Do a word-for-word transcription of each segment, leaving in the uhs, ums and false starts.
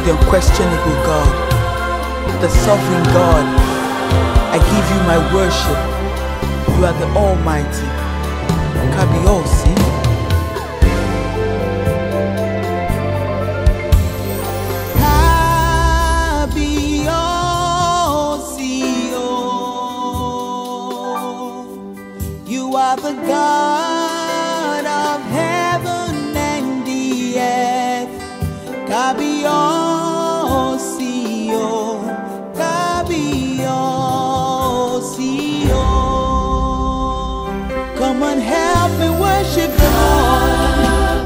the unquestionable God, the sovereign God. I give you my worship. You are the Almighty. Kabiosi. You are the God of heaven and the earth. Kabiosio, Kabiosio. Come and help me worship the Lord.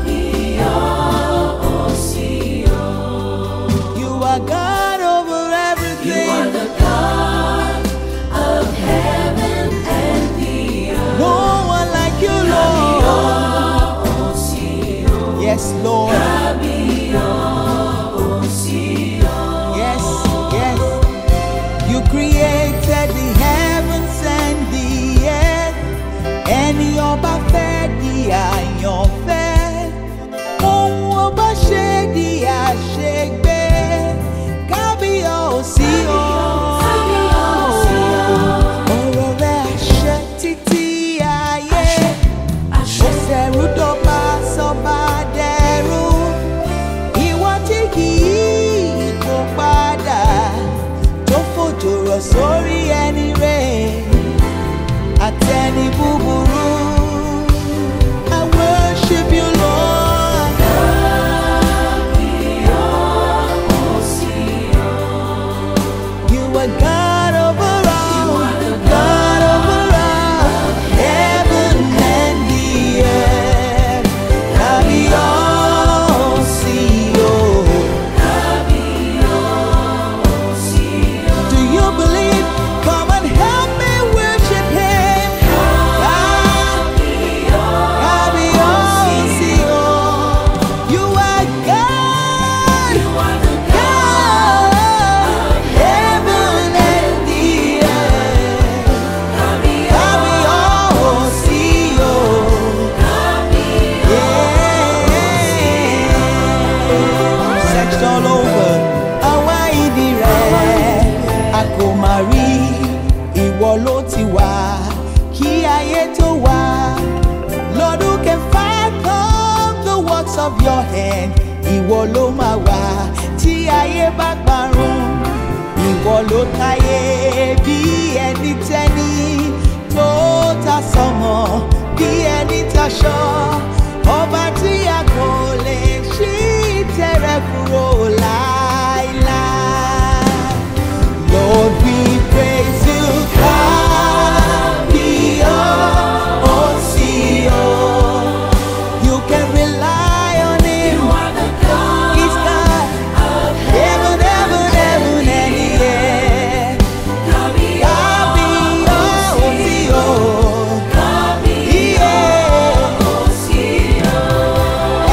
Kabiosio. You are God over everything. You are the God of heaven and the earth. No one like you, Lord. Yes, Lord. Yes, yes. You created the heavens and the earth, and your buffet, the iron fed. Oh, Bashe, the Ashegbe, Kabiosio. Sorry, any rain, at any buburu. I worship you, Lord. You are God over all, God over all, heaven and the earth. Kabiosio. Do you believe? Come and help me worship Him. Kabiosio. You are God. You are the God of heaven and the earth. Kabiosio. Yeah. Searched all over. Hawaii Akomari, ìwọ ló ti wà, kí ayé tó wà. Lord, who can fathom the works of your hand? Ìwọ ló máa wà, tí ayé bá parun. Ìwọ ló táyé bí ẹni tẹ́ni, tó ta sọ́mọ bí ẹni taṣọ. Ọba tí a kò lè ṣí tẹ̀rẹ̀ kúrò láíláí. Lord, we praise you, Kabiosio. You can rely on Him. You are the God. He's God of heaven, heaven, heaven, and the earth. Kabiosio. Kabiosio.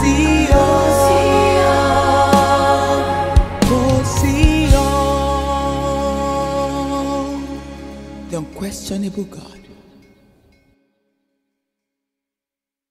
sí ọ, kò sí ọ. The unquestionable God.